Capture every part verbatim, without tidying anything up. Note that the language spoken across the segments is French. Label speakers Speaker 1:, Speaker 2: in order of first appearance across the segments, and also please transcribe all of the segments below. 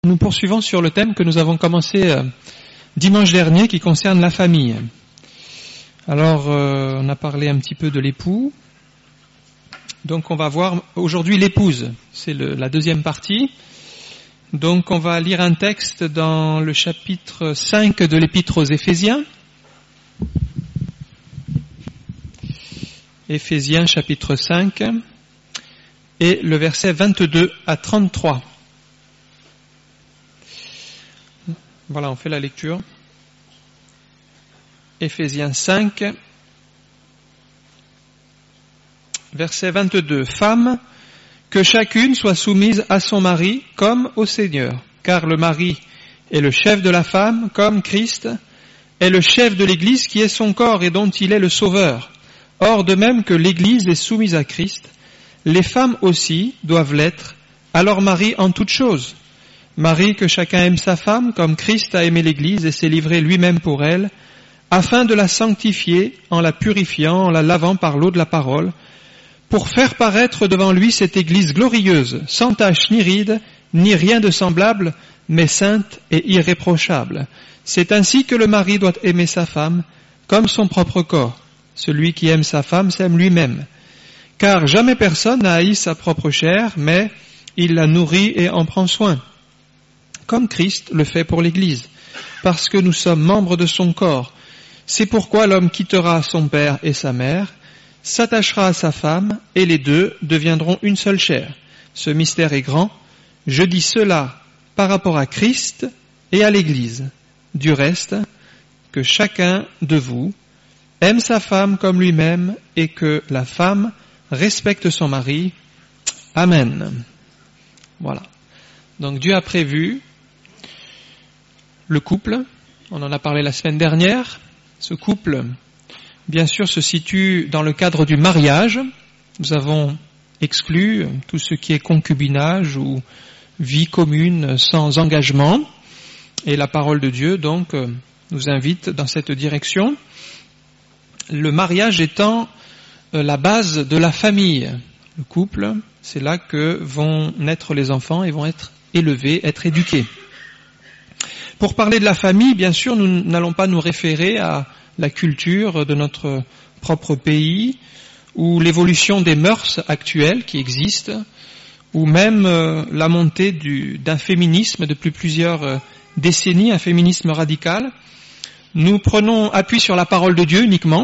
Speaker 1: nous poursuivons sur le thème que nous avons commencé euh, dimanche dernier qui concerne la famille. Alors, euh, on a parlé un petit peu de l'époux. Donc, on va voir aujourd'hui l'épouse. C'est le, la deuxième partie. Donc, on va lire un texte dans le chapitre cinq de l'Épître aux Éphésiens. Éphésiens chapitre cinq et le verset vingt-deux à trente-trois. Voilà, on fait la lecture. Éphésiens cinq, verset vingt-deux. Femmes, que chacune soit soumise à son mari comme au Seigneur, car le mari est le chef de la femme, comme Christ est le chef de l'Église qui est son corps et dont il est le sauveur. Or, de même que l'Église est soumise à Christ, les femmes aussi doivent l'être à leur mari en toutes choses. Mari, que chacun aime sa femme, comme Christ a aimé l'Église et s'est livré lui-même pour elle, afin de la sanctifier en la purifiant, en la lavant par l'eau de la parole, pour faire paraître devant lui cette Église glorieuse, sans tache ni ride, ni rien de semblable, mais sainte et irréprochable. C'est ainsi que le mari doit aimer sa femme comme son propre corps. Celui qui aime sa femme s'aime lui-même. Car jamais personne n'a haï sa propre chair, mais il la nourrit et en prend soin, comme Christ le fait pour l'Église, parce que nous sommes membres de son corps. C'est pourquoi l'homme quittera son père et sa mère, s'attachera à sa femme, et les deux deviendront une seule chair. Ce mystère est grand. Je dis cela par rapport à Christ et à l'Église. Du reste, que chacun de vous aime sa femme comme lui-même, et que la femme respecte son mari. Amen. Voilà. Donc Dieu a prévu le couple. On en a parlé la semaine dernière. Ce couple, bien sûr, se situe dans le cadre du mariage. Nous avons exclu tout ce qui est concubinage ou vie commune sans engagement. Et la parole de Dieu, donc, nous invite dans cette direction. Le mariage étant la base de la famille. Le couple, c'est là que vont naître les enfants et vont être élevés, être éduqués. Pour parler de la famille, bien sûr, nous n'allons pas nous référer à la culture de notre propre pays ou l'évolution des mœurs actuelles qui existent ou même euh, la montée du, d'un féminisme depuis plusieurs euh, décennies, un féminisme radical. Nous prenons appui sur la parole de Dieu uniquement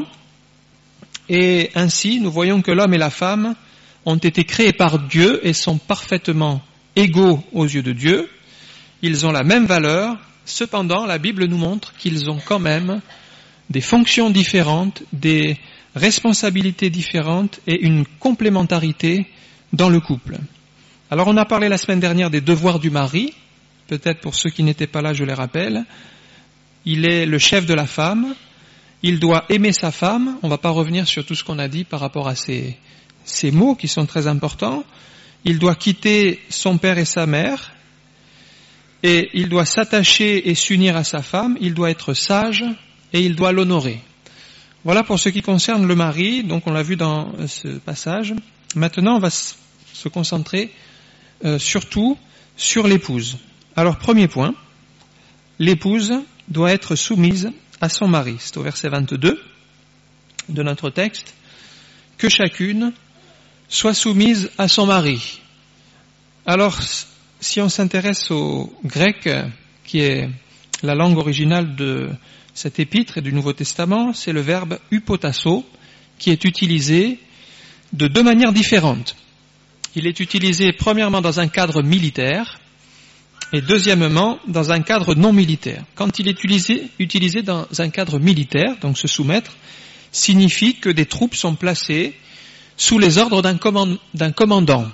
Speaker 1: et ainsi nous voyons que l'homme et la femme ont été créés par Dieu et sont parfaitement égaux aux yeux de Dieu. Ils ont la même valeur. Cependant, la Bible nous montre qu'ils ont quand même des fonctions différentes, des responsabilités différentes et une complémentarité dans le couple. Alors, on a parlé la semaine dernière des devoirs du mari. Peut-être pour ceux qui n'étaient pas là, je les rappelle. Il est le chef de la femme. Il doit aimer sa femme. On ne va pas revenir sur tout ce qu'on a dit par rapport à ces, ces mots qui sont très importants. Il doit quitter son père et sa mère. Et il doit s'attacher et s'unir à sa femme, il doit être sage et il doit l'honorer. Voilà pour ce qui concerne le mari, donc on l'a vu dans ce passage. Maintenant, on va se concentrer euh, surtout sur l'épouse. Alors, premier point, l'épouse doit être soumise à son mari. C'est au verset vingt-deux de notre texte. Que chacune soit soumise à son mari. Alors, si on s'intéresse au grec, qui est la langue originale de cet épître et du Nouveau Testament, c'est le verbe hypotasso, qui est utilisé de deux manières différentes. Il est utilisé premièrement dans un cadre militaire et deuxièmement dans un cadre non militaire. Quand il est utilisé, utilisé dans un cadre militaire, donc se soumettre, signifie que des troupes sont placées sous les ordres d'un, command, d'un commandant.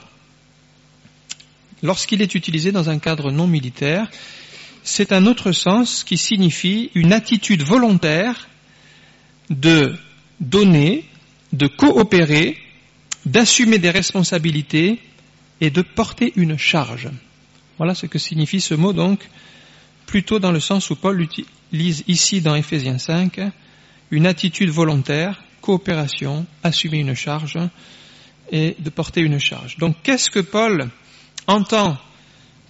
Speaker 1: Lorsqu'il est utilisé dans un cadre non militaire, c'est un autre sens qui signifie une attitude volontaire de donner, de coopérer, d'assumer des responsabilités et de porter une charge. Voilà ce que signifie ce mot, donc, plutôt dans le sens où Paul l'utilise ici dans Éphésiens cinq, une attitude volontaire, coopération, assumer une charge et de porter une charge. Donc, qu'est-ce que Paul entend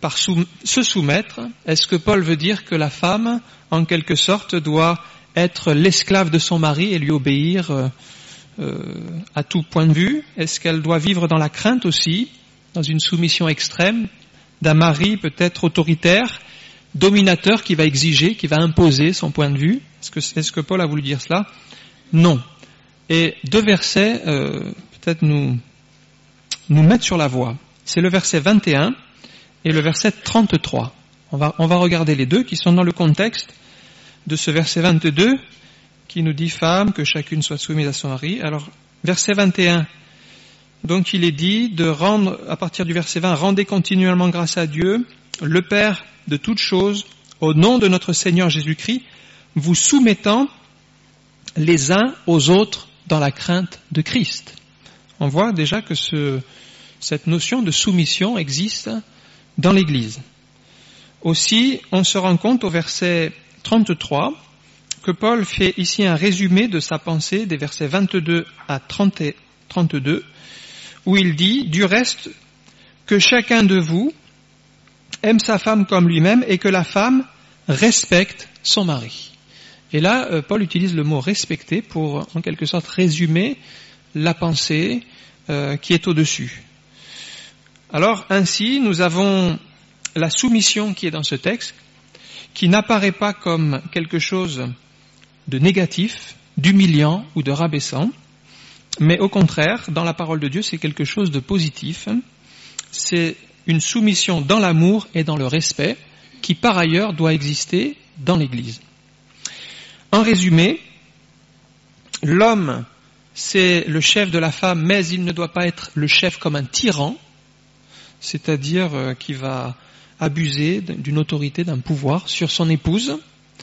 Speaker 1: par sou- se soumettre, est-ce que Paul veut dire que la femme, en quelque sorte, doit être l'esclave de son mari et lui obéir euh, euh, à tout point de vue? Est-ce qu'elle doit vivre dans la crainte aussi, dans une soumission extrême d'un mari peut-être autoritaire, dominateur, qui va exiger, qui va imposer son point de vue? Est-ce que, est-ce que Paul a voulu dire cela? Non. Et deux versets euh, peut-être nous, nous mettent sur la voie. C'est le verset vingt et un et le verset trente-trois. On va, on va regarder les deux qui sont dans le contexte de ce verset vingt-deux qui nous dit « Femme, que chacune soit soumise à son mari ». Alors, verset vingt et un, donc il est dit de rendre, à partir du verset vingt, « Rendez continuellement grâce à Dieu, le Père de toutes choses, au nom de notre Seigneur Jésus-Christ, vous soumettant les uns aux autres dans la crainte de Christ. » On voit déjà que ce, cette notion de soumission existe dans l'Église. Aussi, on se rend compte au verset trente-trois que Paul fait ici un résumé de sa pensée des versets vingt-deux à trente-deux, où il dit « Du reste, que chacun de vous aime sa femme comme lui-même et que la femme respecte son mari. » Et là, Paul utilise le mot « respecter » pour, en quelque sorte, résumer la pensée euh, qui est au-dessus. Alors, ainsi, nous avons la soumission qui est dans ce texte, qui n'apparaît pas comme quelque chose de négatif, d'humiliant ou de rabaissant, mais au contraire, dans la parole de Dieu, c'est quelque chose de positif. C'est une soumission dans l'amour et dans le respect, qui par ailleurs doit exister dans l'Église. En résumé, l'homme, c'est le chef de la femme, mais il ne doit pas être le chef comme un tyran, c'est-à-dire euh, qui va abuser d'une autorité, d'un pouvoir sur son épouse.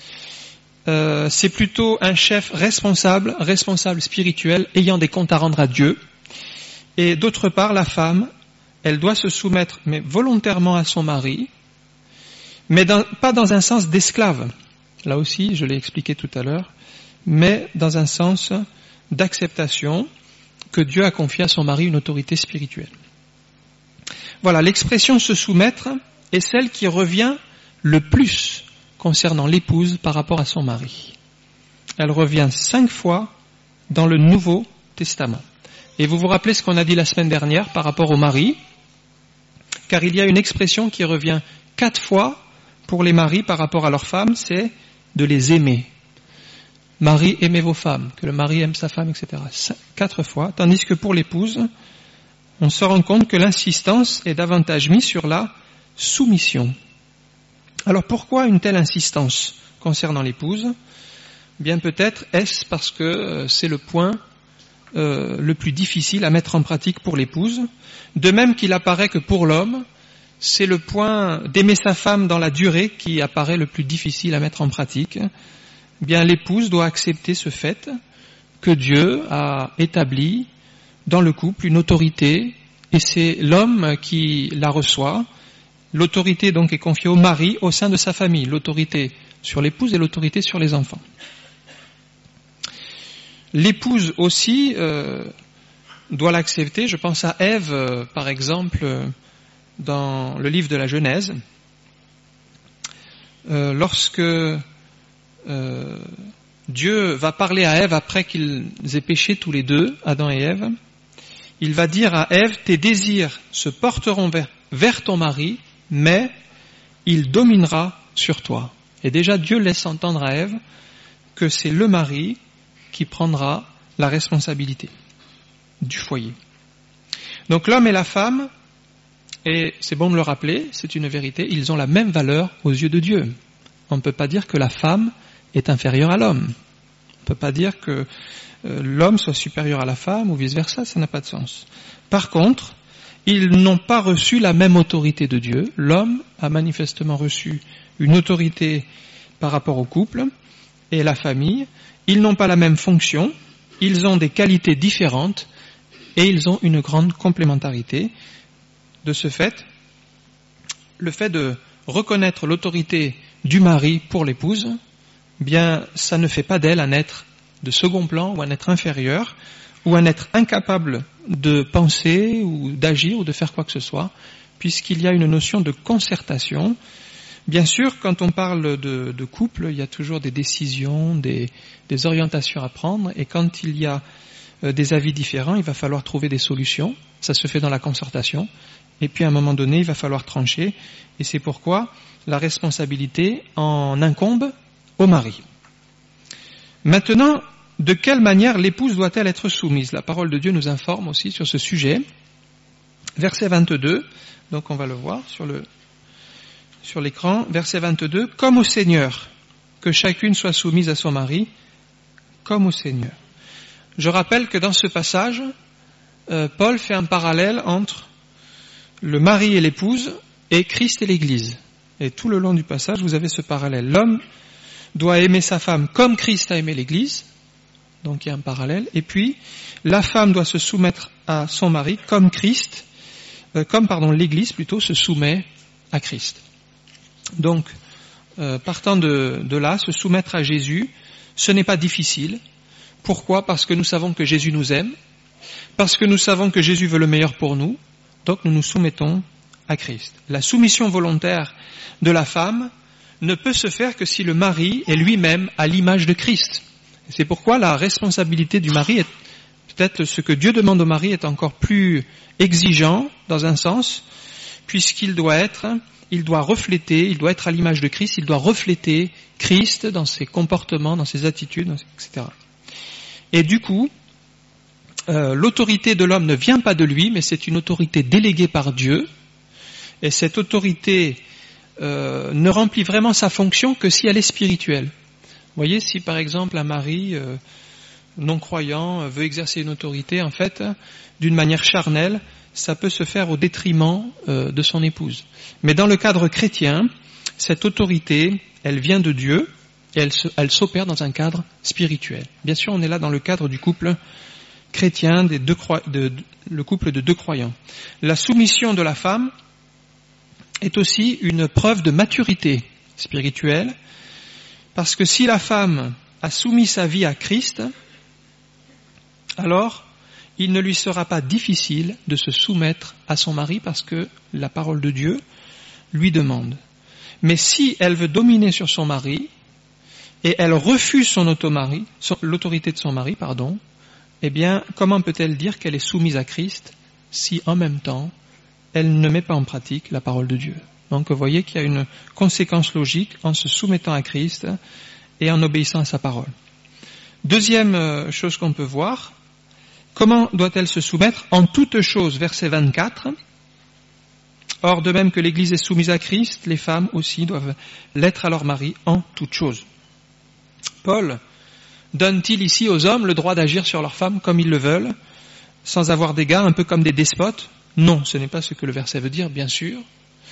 Speaker 1: Euh, c'est plutôt un chef responsable, responsable spirituel, ayant des comptes à rendre à Dieu. Et d'autre part, la femme, elle doit se soumettre, mais volontairement à son mari, mais dans, pas dans un sens d'esclave. Là aussi, je l'ai expliqué tout à l'heure, mais dans un sens d'acceptation que Dieu a confié à son mari une autorité spirituelle. Voilà, l'expression se soumettre est celle qui revient le plus concernant l'épouse par rapport à son mari. Elle revient cinq fois dans le Nouveau Testament. Et vous vous rappelez ce qu'on a dit la semaine dernière par rapport au mari, car il y a une expression qui revient quatre fois pour les maris par rapport à leurs femmes, c'est de les aimer. Mari, aimez vos femmes, que le mari aime sa femme, et cetera. Quatre fois, tandis que pour l'épouse, on se rend compte que l'insistance est davantage mise sur la soumission. Alors pourquoi une telle insistance concernant l'épouse? Bien peut-être est-ce parce que c'est le point euh, le plus difficile à mettre en pratique pour l'épouse, de même qu'il apparaît que pour l'homme, c'est le point d'aimer sa femme dans la durée qui apparaît le plus difficile à mettre en pratique. Bien l'épouse doit accepter ce fait que Dieu a établi dans le couple une autorité, et c'est l'homme qui la reçoit. L'autorité donc est confiée au mari au sein de sa famille, l'autorité sur l'épouse et l'autorité sur les enfants. L'épouse aussi euh, doit l'accepter. Je pense à Ève, euh, par exemple, euh, dans le livre de la Genèse, euh, lorsque euh, Dieu va parler à Ève après qu'ils aient péché tous les deux, Adam et Ève, il va dire à Ève, tes désirs se porteront vers, vers ton mari, mais il dominera sur toi. Et déjà Dieu laisse entendre à Ève que c'est le mari qui prendra la responsabilité du foyer. Donc l'homme et la femme, et c'est bon de le rappeler, c'est une vérité, ils ont la même valeur aux yeux de Dieu. On ne peut pas dire que la femme est inférieure à l'homme. On ne peut pas dire que euh, l'homme soit supérieur à la femme ou vice-versa, ça n'a pas de sens. Par contre, ils n'ont pas reçu la même autorité de Dieu. L'homme a manifestement reçu une autorité par rapport au couple et la famille. Ils n'ont pas la même fonction, ils ont des qualités différentes et ils ont une grande complémentarité. De ce fait, le fait de reconnaître l'autorité du mari pour l'épouse, bien, ça ne fait pas d'elle un être de second plan ou un être inférieur ou un être incapable de penser ou d'agir ou de faire quoi que ce soit. puisqu'il y a une notion de concertation. Bien sûr, quand on parle de, de couple, il y a toujours des décisions, des, des orientations à prendre, et quand il y a euh, des avis différents, il va falloir trouver des solutions. Ça se fait dans la concertation. Et puis à un moment donné, il va falloir trancher, et c'est pourquoi la responsabilité en incombe au mari. Maintenant, de quelle manière l'épouse doit-elle être soumise? La parole de Dieu nous informe aussi sur ce sujet. Verset vingt-deux, donc on va le voir sur le sur l'écran, verset vingt-deux, comme au Seigneur, que chacune soit soumise à son mari, comme au Seigneur. Je rappelle que dans ce passage, euh, Paul fait un parallèle entre le mari et l'épouse et Christ et l'Église. Et tout le long du passage, vous avez ce parallèle. L'homme doit aimer sa femme comme Christ a aimé l'Église, donc il y a un parallèle. Et puis, la femme doit se soumettre à son mari comme Christ, euh, comme pardon l'Église plutôt se soumet à Christ. Donc, euh, partant de, de là, se soumettre à Jésus, ce n'est pas difficile. Pourquoi? Parce que nous savons que Jésus nous aime, parce que nous savons que Jésus veut le meilleur pour nous, donc nous nous soumettons à Christ. La soumission volontaire de la femme ne peut se faire que si le mari est lui-même à l'image de Christ. Et c'est pourquoi la responsabilité du mari est peut-être ce que Dieu demande au mari est encore plus exigeant dans un sens, puisqu'il doit être, il doit refléter, il doit être à l'image de Christ, il doit refléter Christ dans ses comportements, dans ses attitudes, et cetera. Et du coup, euh, l'autorité de l'homme ne vient pas de lui, mais c'est une autorité déléguée par Dieu. Et cette autorité euh, ne remplit vraiment sa fonction que si elle est spirituelle. Vous voyez, si par exemple un mari euh, non-croyant veut exercer une autorité, en fait, d'une manière charnelle, ça peut se faire au détriment euh, de son épouse. Mais dans le cadre chrétien, cette autorité, elle vient de Dieu et elle, se, elle s'opère dans un cadre spirituel. Bien sûr, on est là dans le cadre du couple chrétien, des deux, de, de, le couple de deux croyants. La soumission de la femme est aussi une preuve de maturité spirituelle, parce que si la femme a soumis sa vie à Christ, alors il ne lui sera pas difficile de se soumettre à son mari, parce que la parole de Dieu lui demande. Mais si elle veut dominer sur son mari, et elle refuse son automari, son, l'autorité de son mari, pardon, eh bien, comment peut-elle dire qu'elle est soumise à Christ si en même temps elle ne met pas en pratique la parole de Dieu? Donc vous voyez qu'il y a une conséquence logique en se soumettant à Christ et en obéissant à sa parole. Deuxième chose qu'on peut voir, comment doit-elle se soumettre? En toutes choses, verset vingt-quatre. Or, de même que l'Église est soumise à Christ, les femmes aussi doivent l'être à leur mari en toutes choses. Paul donne-t-il ici aux hommes le droit d'agir sur leurs femmes comme ils le veulent, sans avoir d'égard, un peu comme des despotes? Non, ce n'est pas ce que le verset veut dire, bien sûr.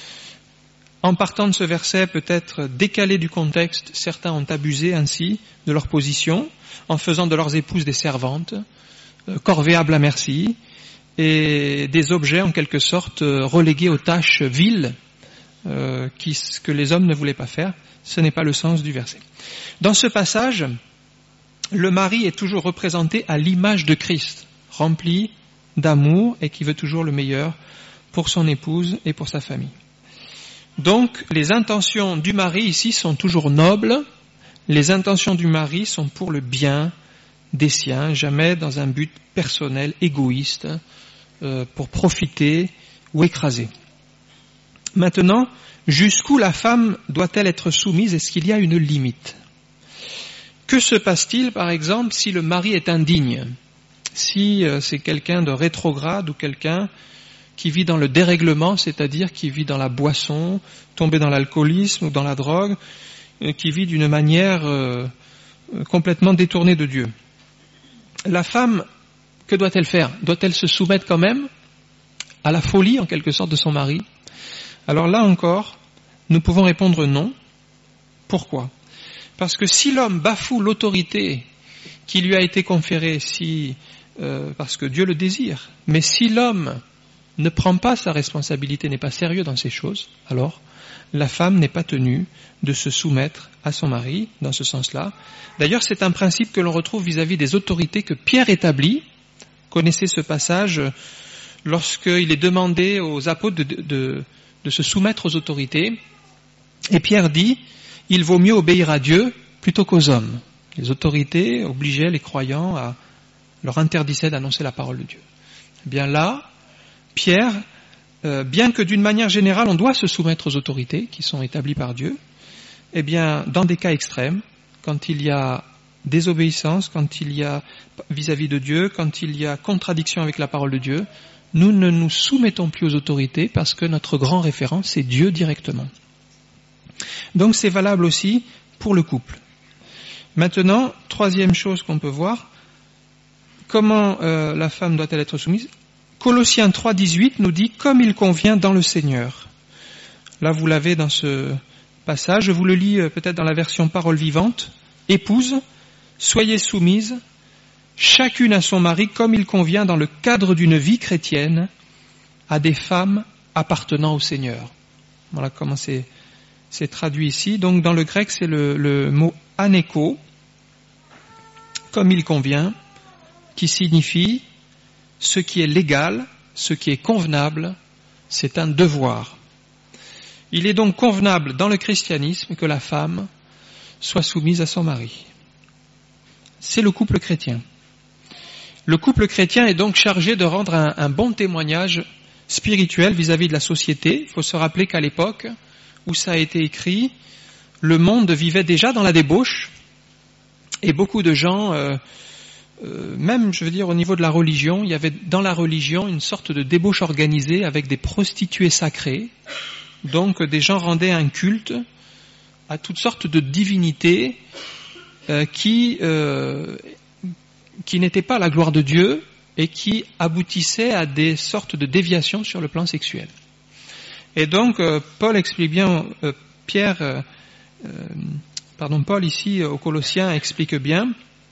Speaker 1: En partant de ce verset, peut-être décalé du contexte, certains ont abusé ainsi de leur position, en faisant de leurs épouses des servantes, corvéables à merci, et des objets en quelque sorte relégués aux tâches viles euh, qui, que les hommes ne voulaient pas faire. Ce n'est pas le sens du verset. Dans ce passage, le mari est toujours représenté à l'image de Christ, rempli d'amour et qui veut toujours le meilleur pour son épouse et pour sa famille. Donc, les intentions du mari ici sont toujours nobles, les intentions du mari sont pour le bien des siens, jamais dans un but personnel, égoïste, euh, pour profiter ou écraser. Maintenant, jusqu'où la femme doit-elle être soumise? Est-ce qu'il y a une limite? Que se passe-t-il, par exemple, si le mari est indigne? Si euh, c'est quelqu'un de rétrograde ou quelqu'un qui vit dans le dérèglement, c'est-à-dire qui vit dans la boisson, tombé dans l'alcoolisme ou dans la drogue, euh, qui vit d'une manière euh, complètement détournée de Dieu. La femme, que doit-elle faire? Doit-elle se soumettre quand même à la folie, en quelque sorte, de son mari? Alors là encore, nous pouvons répondre non. Pourquoi? Parce que si l'homme bafoue l'autorité qui lui a été conférée, si, euh, parce que Dieu le désire, mais si l'homme ne prend pas sa responsabilité, n'est pas sérieux dans ces choses, alors la femme n'est pas tenue de se soumettre à son mari dans ce sens-là. D'ailleurs, c'est un principe que l'on retrouve vis-à-vis des autorités que Pierre établit. Connaissez ce passage lorsqu'il est demandé aux apôtres de, de, de se soumettre aux autorités. Et Pierre dit, il vaut mieux obéir à Dieu plutôt qu'aux hommes. Les autorités obligeaient les croyants à leur interdisait d'annoncer la parole de Dieu. Eh bien là, Pierre, euh, bien que d'une manière générale on doit se soumettre aux autorités qui sont établies par Dieu, eh bien dans des cas extrêmes, quand il y a désobéissance, quand il y a vis-à-vis de Dieu, quand il y a contradiction avec la parole de Dieu, nous ne nous soumettons plus aux autorités parce que notre grand référent c'est Dieu directement. Donc c'est valable aussi pour le couple. Maintenant, troisième chose qu'on peut voir, comment euh, la femme doit-elle être soumise? Colossiens trois dix-huit nous dit « Comme il convient dans le Seigneur ». Là, vous l'avez dans ce passage. Je vous le lis euh, peut-être dans la version parole vivante. « Épouses, soyez soumises, chacune à son mari, comme il convient dans le cadre d'une vie chrétienne, à des femmes appartenant au Seigneur. » Voilà comment c'est, c'est traduit ici. Donc, dans le grec, c'est le, le mot « aneko », comme il convient, qui signifie ce qui est légal, ce qui est convenable, c'est un devoir. Il est donc convenable dans le christianisme que la femme soit soumise à son mari. C'est le couple chrétien. Le couple chrétien est donc chargé de rendre un, un bon témoignage spirituel vis-à-vis de la société. Il faut se rappeler qu'à l'époque où ça a été écrit, le monde vivait déjà dans la débauche et beaucoup de gens... Euh, Euh, même, je veux dire, au niveau de la religion, il y avait dans la religion une sorte de débauche organisée avec des prostituées sacrées. Donc, des gens rendaient un culte à toutes sortes de divinités euh, qui, euh, qui n'étaient pas la gloire de Dieu et qui aboutissaient à des sortes de déviations sur le plan sexuel. Et donc, euh, Paul explique bien, euh, Pierre, euh, euh, pardon, Paul ici aux Colossiens explique bien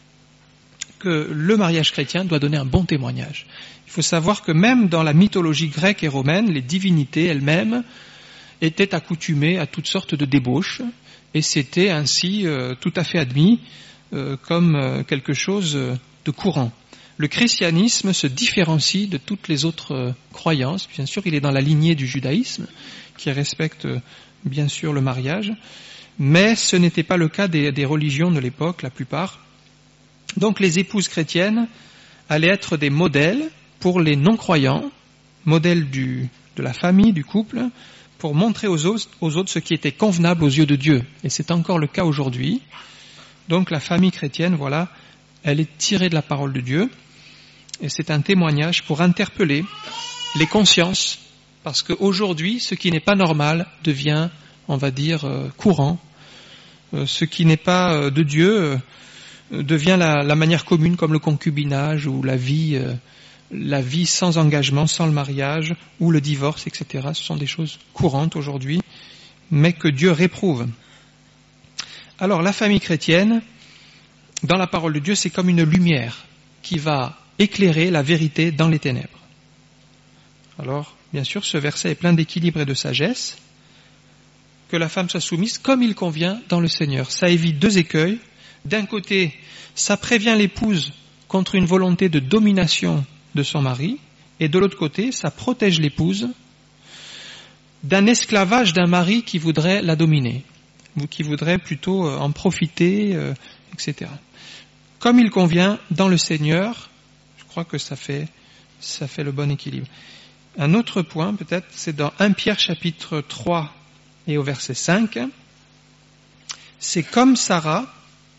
Speaker 1: que le mariage chrétien doit donner un bon témoignage. Il faut savoir que même dans la mythologie grecque et romaine, les divinités elles-mêmes étaient accoutumées à toutes sortes de débauches, et c'était ainsi euh, tout à fait admis euh, comme euh, quelque chose de courant. Le christianisme se différencie de toutes les autres euh, croyances. Bien sûr, il est dans la lignée du judaïsme, qui respecte euh, bien sûr le mariage, mais ce n'était pas le cas des, des religions de l'époque, la plupart. Donc les épouses chrétiennes allaient être des modèles pour les non-croyants, modèles du, de la famille, du couple, pour montrer aux autres, aux autres ce qui était convenable aux yeux de Dieu. Et c'est encore le cas aujourd'hui. Donc la famille chrétienne, voilà, elle est tirée de la parole de Dieu. Et c'est un témoignage pour interpeller les consciences, parce qu'aujourd'hui, ce qui n'est pas normal devient, on va dire, euh, courant. Euh, ce qui n'est pas euh, de Dieu... Euh, devient la, la manière commune, comme le concubinage ou la vie, euh, la vie sans engagement, sans le mariage, ou le divorce, et cetera. Ce sont des choses courantes aujourd'hui, mais que Dieu réprouve. Alors la famille chrétienne, dans la parole de Dieu, c'est comme une lumière qui va éclairer la vérité dans les ténèbres. Alors, bien sûr, ce verset est plein d'équilibre et de sagesse. Que la femme soit soumise comme il convient dans le Seigneur. Ça évite deux écueils. D'un côté, ça prévient l'épouse contre une volonté de domination de son mari, et de l'autre côté, ça protège l'épouse d'un esclavage d'un mari qui voudrait la dominer, ou qui voudrait plutôt en profiter, euh, et cetera. Comme il convient dans le Seigneur, je crois que ça fait, ça fait le bon équilibre. Un autre point, peut-être, c'est dans premier Pierre chapitre trois et au verset cinq. C'est comme Sarah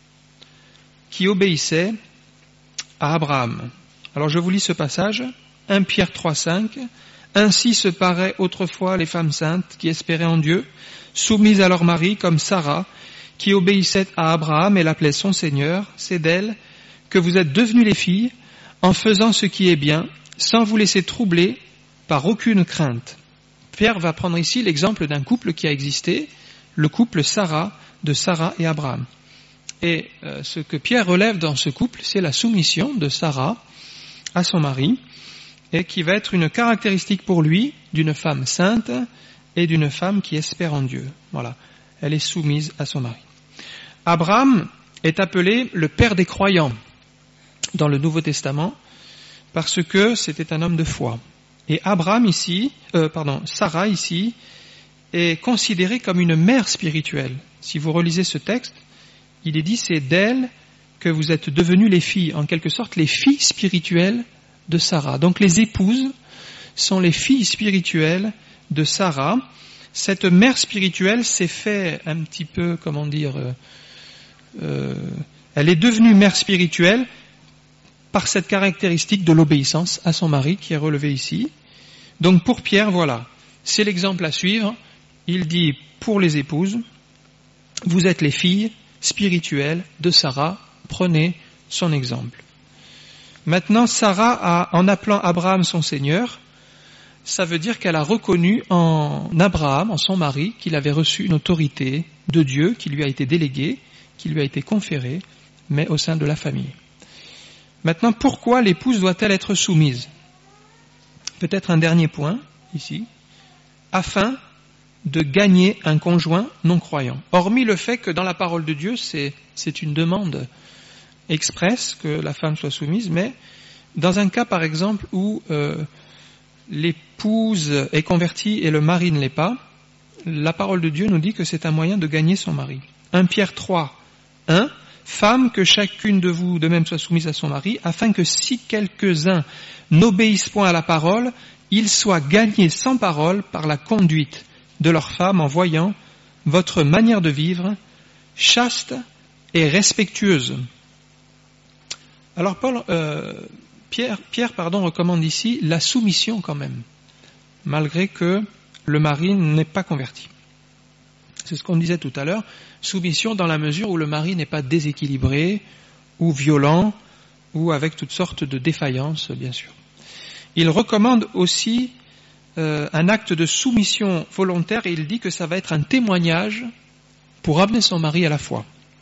Speaker 1: qui obéissait à Abraham. Alors je vous lis ce passage, premier Pierre trois cinq. Ainsi se paraient autrefois les femmes saintes qui espéraient en Dieu, soumises à leur mari comme Sarah, qui obéissait à Abraham et l'appelait son Seigneur. C'est d'elle que vous êtes devenues les filles, en faisant ce qui est bien, sans vous laisser troubler par aucune crainte. Pierre va prendre ici l'exemple d'un couple qui a existé, le couple Sarah, de Sarah et Abraham. Et euh, ce que Pierre relève dans ce couple, c'est la soumission de Sarah à son mari, et qui va être une caractéristique pour lui d'une femme sainte et d'une femme qui espère en Dieu. Voilà, elle est soumise à son mari. Abraham est appelé le père des croyants dans le Nouveau Testament, parce que c'était un homme de foi. Et Abraham ici, euh, pardon, Sarah ici, est considérée comme une mère spirituelle. Si vous relisez ce texte, il est dit c'est d'elle que vous êtes devenues les filles, en quelque sorte les filles spirituelles de Sarah. Donc les épouses sont les filles spirituelles de Sarah. Cette mère spirituelle s'est fait un petit peu, comment dire, euh, euh, elle est devenue mère spirituelle par cette caractéristique de l'obéissance à son mari qui est relevée ici. Donc pour Pierre, voilà, c'est l'exemple à suivre. Il dit pour les épouses, vous êtes les filles spirituelles de Sarah, prenez son exemple. Maintenant, Sarah, a, en appelant Abraham son Seigneur, ça veut dire qu'elle a reconnu en Abraham, en son mari, qu'il avait reçu une autorité de Dieu qui lui a été déléguée, qui lui a été conférée, mais au sein de la famille. Maintenant, pourquoi l'épouse doit-elle être soumise ? Peut-être un dernier point, ici, afin de gagner un conjoint non-croyant. Hormis le fait que dans la parole de Dieu, c'est, c'est une demande expresse que la femme soit soumise, mais dans un cas, par exemple, où euh, l'épouse est convertie et le mari ne l'est pas, la parole de Dieu nous dit que c'est un moyen de gagner son mari. Premier Pierre trois, un, Femme, que chacune de vous de même soit soumise à son mari, afin que si quelques-uns n'obéissent point à la parole, ils soient gagnés sans parole par la conduite de leur femme en voyant votre manière de vivre chaste et respectueuse. Alors Paul, euh, Pierre, Pierre pardon, recommande ici la soumission quand même, malgré que le mari n'est pas converti. C'est ce qu'on disait tout à l'heure, soumission dans la mesure où le mari n'est pas déséquilibré ou violent ou avec toutes sortes de défaillances, bien sûr. Il recommande aussi euh, un acte de soumission volontaire et il dit que ça va être un témoignage pour amener son mari à la foi.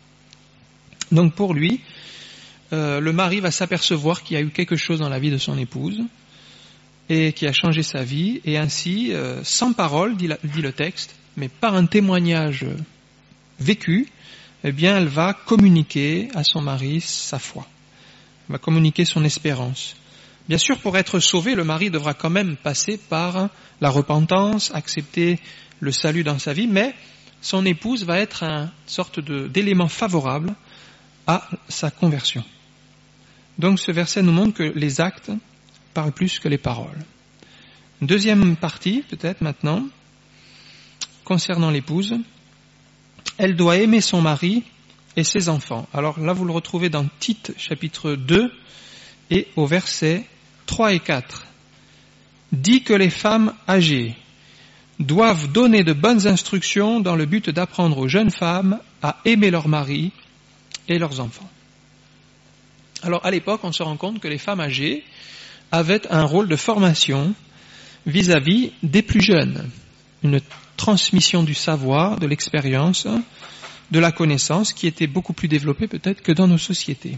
Speaker 1: Donc pour lui, euh, le mari va s'apercevoir qu'il y a eu quelque chose dans la vie de son épouse et qui a changé sa vie et ainsi, euh, sans parole, dit, la, dit le texte, mais par un témoignage vécu, eh bien, elle va communiquer à son mari sa foi. Elle va communiquer son espérance. Bien sûr, pour être sauvé, le mari devra quand même passer par la repentance, accepter le salut dans sa vie, mais son épouse va être une sorte de, d'élément favorable à sa conversion. Donc ce verset nous montre que les actes parlent plus que les paroles. Deuxième partie, peut-être maintenant, concernant l'épouse, elle doit aimer son mari et ses enfants. Alors là, vous le retrouvez dans Tite, chapitre deux, et au verset trois et quatre. Dit que les femmes âgées doivent donner de bonnes instructions dans le but d'apprendre aux jeunes femmes à aimer leur mari et leurs enfants. Alors à l'époque, on se rend compte que les femmes âgées avaient un rôle de formation vis-à-vis des plus jeunes. Une transmission du savoir, de l'expérience, de la connaissance qui était beaucoup plus développée peut-être que dans nos sociétés.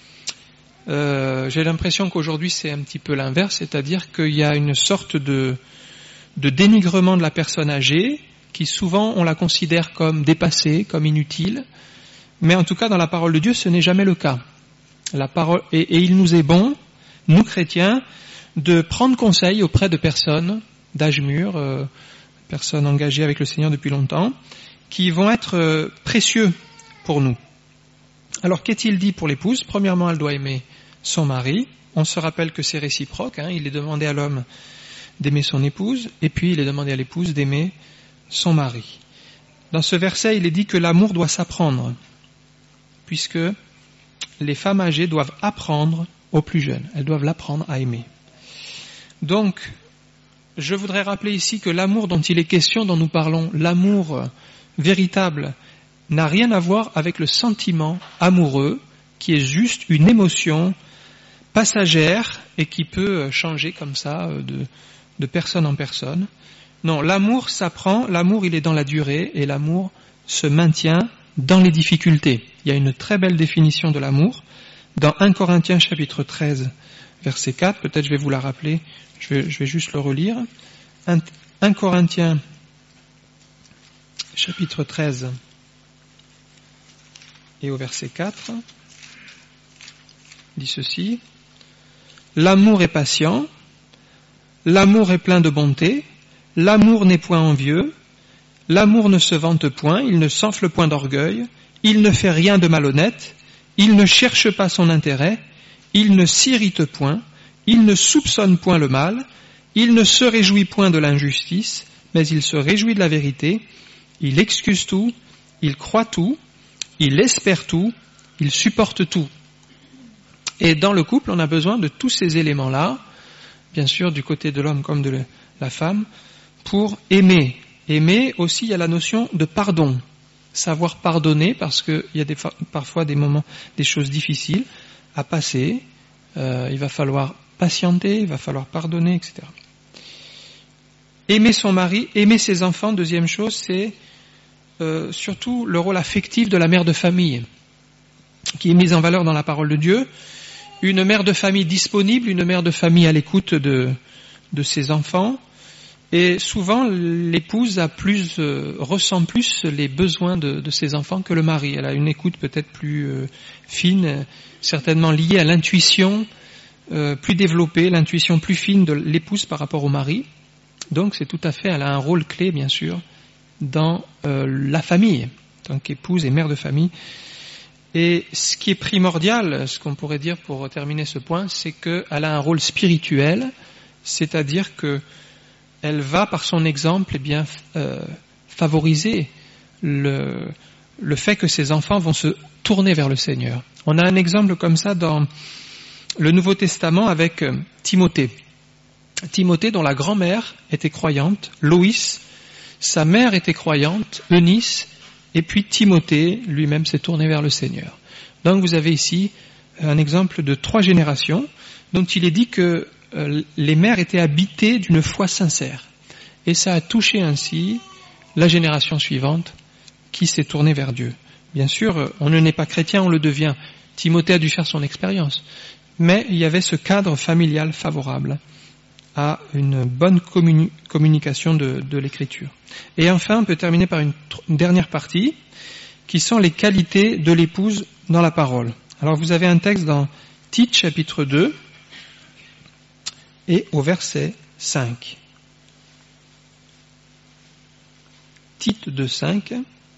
Speaker 1: Euh, j'ai l'impression qu'aujourd'hui c'est un petit peu l'inverse, c'est-à-dire qu'il y a une sorte de, de dénigrement de la personne âgée qui souvent on la considère comme dépassée, comme inutile, mais en tout cas dans la parole de Dieu ce n'est jamais le cas. La parole, et, et il nous est bon, nous chrétiens, de prendre conseil auprès de personnes d'âge mûr, euh, personnes engagées avec le Seigneur depuis longtemps, qui vont être euh, précieux pour nous. Alors qu'est-il dit pour l'épouse ? Premièrement, elle doit aimer son mari. On se rappelle que c'est réciproque, hein, il est demandé à l'homme d'aimer son épouse, et puis il est demandé à l'épouse d'aimer son mari. Dans ce verset, il est dit que l'amour doit s'apprendre, puisque les femmes âgées doivent apprendre aux plus jeunes, elles doivent l'apprendre à aimer. Donc, je voudrais rappeler ici que l'amour dont il est question, dont nous parlons, l'amour véritable, n'a rien à voir avec le sentiment amoureux, qui est juste une émotion passagère et qui peut changer comme ça de, de personne en personne. Non, l'amour s'apprend, l'amour il est dans la durée et l'amour se maintient dans les difficultés. Il y a une très belle définition de l'amour dans premier Corinthiens chapitre treize, verset quatre, peut-être je vais vous la rappeler, je vais, je vais juste le relire. premier Corinthiens chapitre treize et au verset quatre, dit ceci: l'amour est patient, l'amour est plein de bonté, l'amour n'est point envieux, l'amour ne se vante point, il ne s'enfle point d'orgueil, il ne fait rien de malhonnête, il ne cherche pas son intérêt, il ne s'irrite point, il ne soupçonne point le mal, il ne se réjouit point de l'injustice, mais il se réjouit de la vérité, il excuse tout, il croit tout, il espère tout, il supporte tout. Et dans le couple, on a besoin de tous ces éléments-là, bien sûr du côté de l'homme comme de la femme, pour aimer. Aimer aussi, il y a la notion de pardon. Savoir pardonner, parce qu'il y a des, parfois des moments, des choses difficiles à passer. Euh, il va falloir patienter, il va falloir pardonner, et cetera. Aimer son mari, aimer ses enfants, deuxième chose, c'est euh, surtout le rôle affectif de la mère de famille, qui est mise en valeur dans la parole de Dieu. Une mère de famille disponible, une mère de famille à l'écoute de, de ses enfants. Et souvent, l'épouse a plus, euh, ressent plus les besoins de, de ses enfants que le mari. Elle a une écoute peut-être plus euh, fine, certainement liée à l'intuition euh, plus développée, l'intuition plus fine de l'épouse par rapport au mari. Donc c'est tout à fait, elle a un rôle clé, bien sûr, dans euh, la famille, en tant qu'épouse et mère de famille. Et ce qui est primordial, ce qu'on pourrait dire pour terminer ce point, c'est qu'elle a un rôle spirituel, c'est-à-dire que elle va, par son exemple, eh bien, euh, favoriser le, le fait que ses enfants vont se tourner vers le Seigneur. On a un exemple comme ça dans le Nouveau Testament avec euh, Timothée. Timothée, dont la grand-mère était croyante, Loïs, sa mère était croyante, Eunice, et puis Timothée lui-même s'est tourné vers le Seigneur. Donc vous avez ici un exemple de trois générations dont il est dit que euh, les mères étaient habitées d'une foi sincère. Et ça a touché ainsi la génération suivante qui s'est tournée vers Dieu. Bien sûr, on ne n'est pas chrétien, on le devient. Timothée a dû faire son expérience. Mais il y avait ce cadre familial favorable à une bonne communi- communication de, de l'écriture. Et enfin, on peut terminer par une, une dernière partie, qui sont les qualités de l'épouse dans la parole. Alors vous avez un texte dans Tite chapitre deux, et au verset cinq. Tite deux, cinq.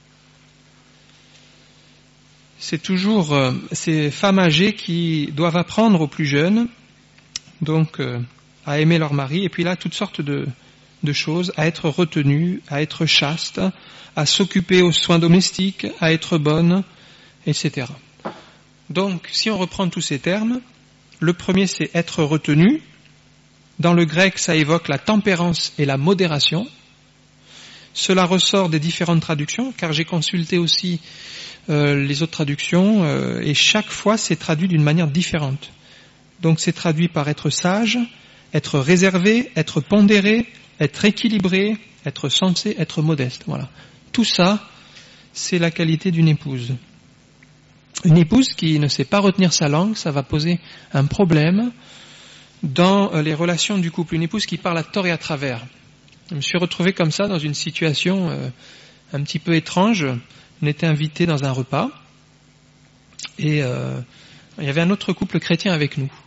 Speaker 1: C'est toujours euh, ces femmes âgées qui doivent apprendre aux plus jeunes, donc euh, à aimer leur mari, et puis là, toutes sortes de, de choses, à être retenues, à être chastes, à s'occuper aux soins domestiques, à être bonnes, et cetera. Donc, si on reprend tous ces termes, le premier c'est être retenu. Dans le grec, ça évoque la tempérance et la modération. Cela ressort des différentes traductions, car j'ai consulté aussi euh, les autres traductions, euh, et chaque fois c'est traduit d'une manière différente. Donc c'est traduit par être sage, être réservé, être pondéré, être équilibré, être sensé, être modeste. Voilà. Tout ça, c'est la qualité d'une épouse. Une épouse qui ne sait pas retenir sa langue, ça va poser un problème dans les relations du couple. Une épouse qui parle à tort et à travers. Je me suis retrouvé comme ça dans une situation euh, un petit peu étrange. On était invité dans un repas et euh, il y avait un autre couple chrétien avec nous.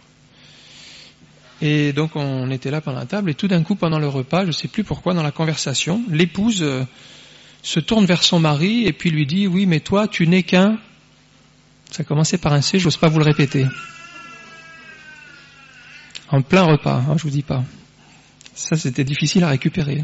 Speaker 1: Et donc on était là pendant la table et tout d'un coup pendant le repas, je ne sais plus pourquoi, dans la conversation, l'épouse euh, se tourne vers son mari et puis lui dit « Oui, mais toi, tu n'es qu'un... » Ça commençait par un C, je n'ose pas vous le répéter. En plein repas, hein, je vous dis pas. Ça, c'était difficile à récupérer.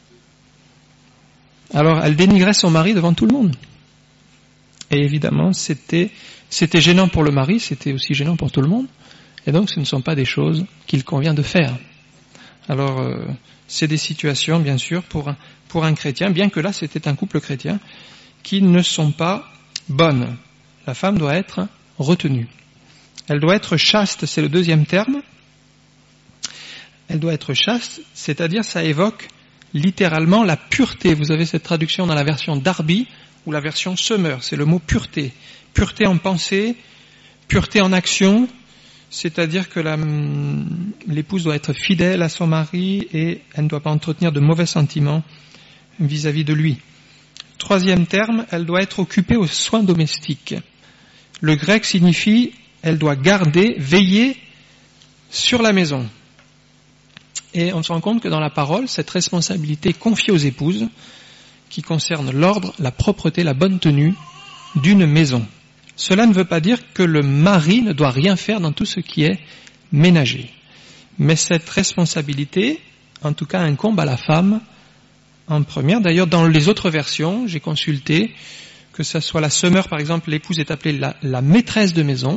Speaker 1: Alors, elle dénigrait son mari devant tout le monde. Et évidemment, c'était, c'était gênant pour le mari, c'était aussi gênant pour tout le monde. Et donc, ce ne sont pas des choses qu'il convient de faire. Alors, euh, c'est des situations, bien sûr, pour un, pour un chrétien, bien que là, c'était un couple chrétien, qui ne sont pas bonnes. La femme doit être retenue. Elle doit être chaste, c'est le deuxième terme. Elle doit être chaste, c'est-à-dire ça évoque littéralement la pureté. Vous avez cette traduction dans la version Darby ou la version Summer, c'est le mot pureté. Pureté en pensée, pureté en action, c'est-à-dire que la, l'épouse doit être fidèle à son mari et elle ne doit pas entretenir de mauvais sentiments vis-à-vis de lui. Troisième terme, elle doit être occupée aux soins domestiques. Le grec signifie elle doit garder, veiller sur la maison. Et on se rend compte que dans la parole, cette responsabilité est confiée aux épouses, qui concerne l'ordre, la propreté, la bonne tenue d'une maison. Cela ne veut pas dire que le mari ne doit rien faire dans tout ce qui est ménager. Mais cette responsabilité, en tout cas, incombe à la femme en première. D'ailleurs, dans les autres versions, j'ai consulté, que ce soit la semeur, par exemple, l'épouse est appelée la, la maîtresse de maison,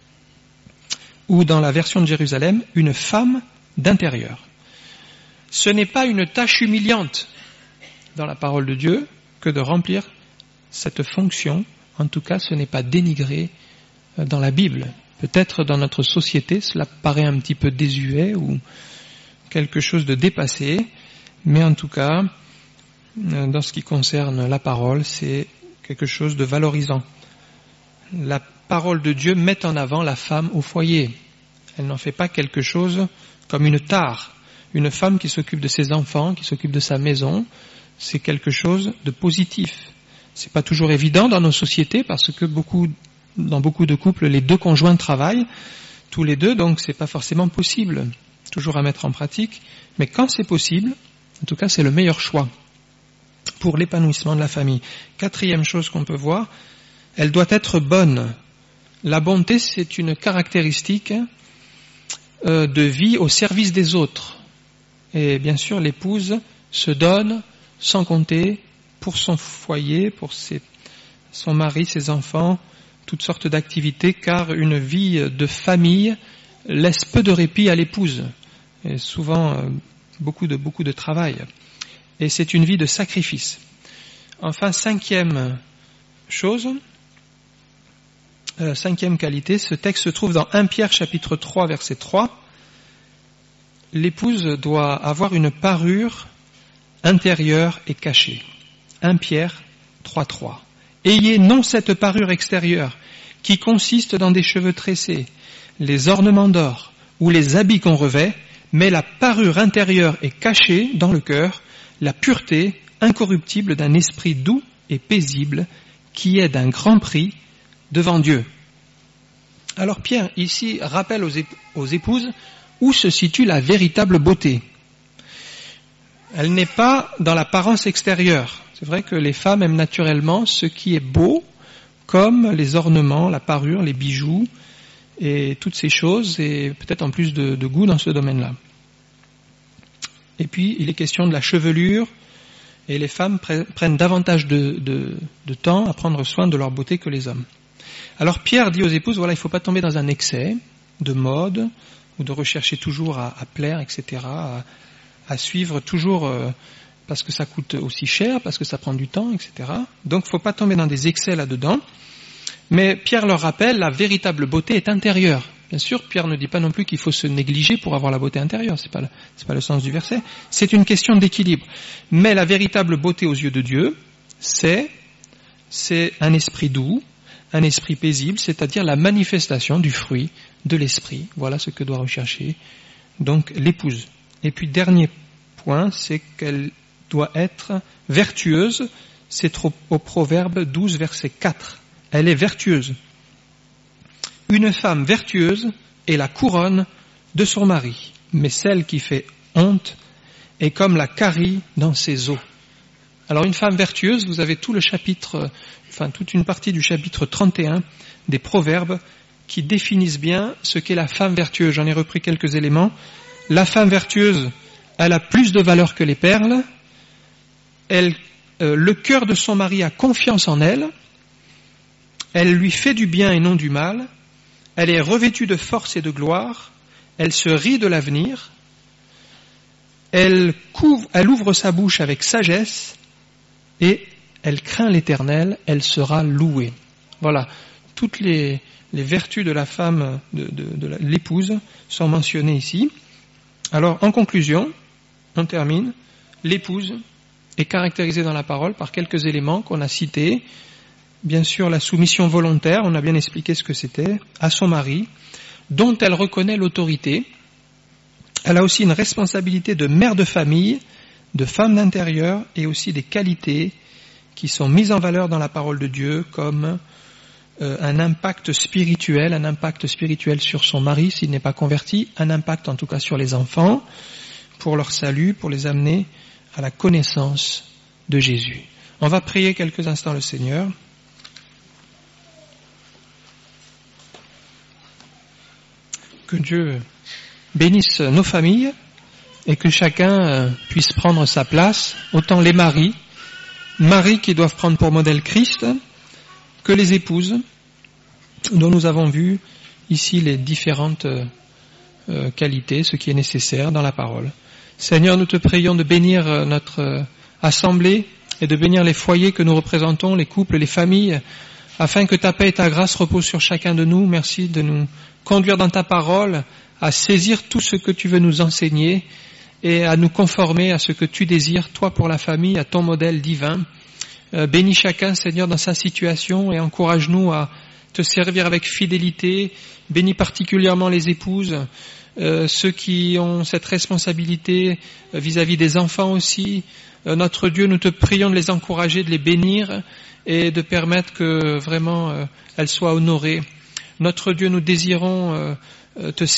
Speaker 1: ou dans la version de Jérusalem, une femme d'intérieur. Ce n'est pas une tâche humiliante dans la parole de Dieu que de remplir cette fonction. En tout cas, ce n'est pas dénigré dans la Bible. Peut-être dans notre société, cela paraît un petit peu désuet ou quelque chose de dépassé, mais en tout cas, dans ce qui concerne la parole, c'est quelque chose de valorisant. La parole de Dieu met en avant la femme au foyer. Elle n'en fait pas quelque chose comme une tare. Une femme qui s'occupe de ses enfants, qui s'occupe de sa maison, c'est quelque chose de positif. C'est pas toujours évident dans nos sociétés parce que beaucoup, dans beaucoup de couples, les deux conjoints travaillent tous les deux, donc c'est pas forcément possible, toujours à mettre en pratique. Mais quand c'est possible, en tout cas, c'est le meilleur choix pour l'épanouissement de la famille. Quatrième chose qu'on peut voir, elle doit être bonne. La bonté, c'est une caractéristique euh, de vie au service des autres. Et bien sûr, l'épouse se donne sans compter pour son foyer, pour ses, son mari, ses enfants, toutes sortes d'activités, car une vie de famille laisse peu de répit à l'épouse, et souvent euh, beaucoup de, beaucoup de travail. Et c'est une vie de sacrifice. Enfin, cinquième chose, euh, cinquième qualité, ce texte se trouve dans premier Pierre chapitre trois, verset trois. L'épouse doit avoir une parure intérieure et cachée. premier Pierre trois, trois. Ayez non cette parure extérieure qui consiste dans des cheveux tressés, les ornements d'or ou les habits qu'on revêt, mais la parure intérieure est cachée dans le cœur, la pureté incorruptible d'un esprit doux et paisible qui est d'un grand prix devant Dieu. Alors Pierre ici rappelle aux, ép- aux épouses où se situe la véritable beauté. Elle n'est pas dans l'apparence extérieure. C'est vrai que les femmes aiment naturellement ce qui est beau, comme les ornements, la parure, les bijoux, et toutes ces choses, et peut-être en plus de, de goût dans ce domaine-là. Et puis, il est question de la chevelure, et les femmes pre- prennent davantage de, de, de temps à prendre soin de leur beauté que les hommes. Alors Pierre dit aux épouses, voilà, il ne faut pas tomber dans un excès de mode, ou de rechercher toujours à, à plaire, et cetera, à, à suivre toujours euh, parce que ça coûte aussi cher, parce que ça prend du temps, et cetera. Donc il ne faut pas tomber dans des excès là-dedans. Mais Pierre leur rappelle, la véritable beauté est intérieure. Bien sûr, Pierre ne dit pas non plus qu'il faut se négliger pour avoir la beauté intérieure, c'est pas le, c'est pas le sens du verset. C'est une question d'équilibre. Mais la véritable beauté aux yeux de Dieu, c'est, c'est un esprit doux, un esprit paisible, c'est-à-dire la manifestation du fruit de l'esprit. Voilà ce que doit rechercher donc l'épouse. Et puis dernier point, c'est qu'elle doit être vertueuse. C'est au Proverbe douze, verset quatre. Elle est vertueuse. Une femme vertueuse est la couronne de son mari, mais celle qui fait honte est comme la carie dans ses os. Alors une femme vertueuse, vous avez tout le chapitre, enfin toute une partie du chapitre trente et un des Proverbes qui définissent bien ce qu'est la femme vertueuse. J'en ai repris quelques éléments. La femme vertueuse, elle a plus de valeur que les perles. Elle, euh, le cœur de son mari a confiance en elle. Elle lui fait du bien et non du mal. Elle est revêtue de force et de gloire. Elle se rit de l'avenir. Elle, couvre, elle ouvre sa bouche avec sagesse et elle craint l'Éternel. Elle sera louée. Voilà, toutes les, les vertus de la femme, de, de, de la, l'épouse, sont mentionnées ici. Alors, en conclusion, on termine. L'épouse est caractérisée dans la parole par quelques éléments qu'on a cités. Bien sûr, la soumission volontaire, on a bien expliqué ce que c'était, à son mari, dont elle reconnaît l'autorité. Elle a aussi une responsabilité de mère de famille, de femme d'intérieur, et aussi des qualités qui sont mises en valeur dans la parole de Dieu, comme euh, un impact spirituel, un impact spirituel sur son mari s'il n'est pas converti, un impact en tout cas sur les enfants, pour leur salut, pour les amener à la connaissance de Jésus. On va prier quelques instants le Seigneur. Que Dieu bénisse nos familles et que chacun puisse prendre sa place, autant les maris, maris qui doivent prendre pour modèle Christ, que les épouses, dont nous avons vu ici les différentes euh, qualités, ce qui est nécessaire dans la parole. Seigneur, nous te prions de bénir notre assemblée et de bénir les foyers que nous représentons, les couples, les familles, afin que ta paix et ta grâce reposent sur chacun de nous. Merci de nous conduire dans ta parole, à saisir tout ce que tu veux nous enseigner et à nous conformer à ce que tu désires, toi pour la famille, à ton modèle divin. Euh, bénis chacun, Seigneur, dans sa situation et encourage-nous à te servir avec fidélité. Bénis particulièrement les épouses, euh, ceux qui ont cette responsabilité euh, vis-à-vis des enfants aussi. Euh, notre Dieu, nous te prions de les encourager, de les bénir et de permettre que vraiment euh, elles soient honorées. Notre Dieu, nous désirons euh, te